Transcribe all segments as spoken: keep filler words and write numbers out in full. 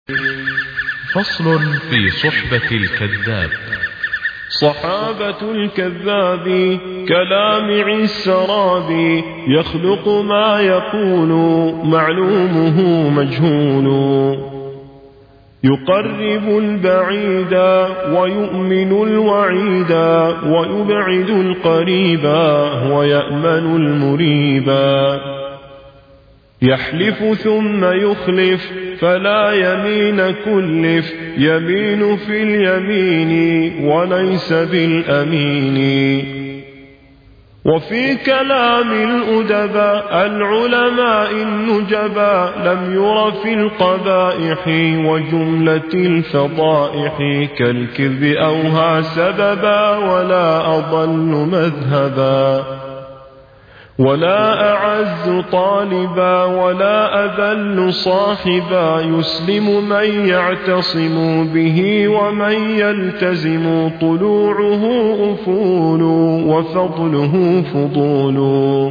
فصل في صحبة الكذاب. صحابة الكذاب كلامع السراب، يخلق ما يقول معلومه مجهول، يقرب البعيد ويؤمن الوعيد، ويبعد القريب ويأمن المريبا، يحلف ثم يخلف فلا يمين كلف، يمين في اليمين وليس بالأمين. وفي كلام الأدباء العلماء النجبا، لم ير في القبائح وجملة الفضائح، كالكذب أوهى سببا ولا أضل مذهبا، ولا أعز طالبا ولا أذل صاحبا، يسلم من يعتصم به ومن يلتزم، طلوعه أفول وفضله فضول،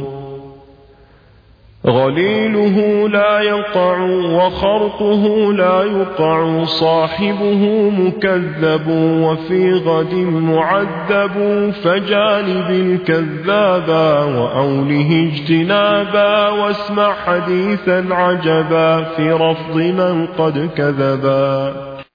غليله لا يقع وخرقه لا يقع، صاحبه مكذب وفي غد معذب، فجانب الكذابا وأوله اجتنابا، واسمع حديثا عجبا في رفض من قد كذبا.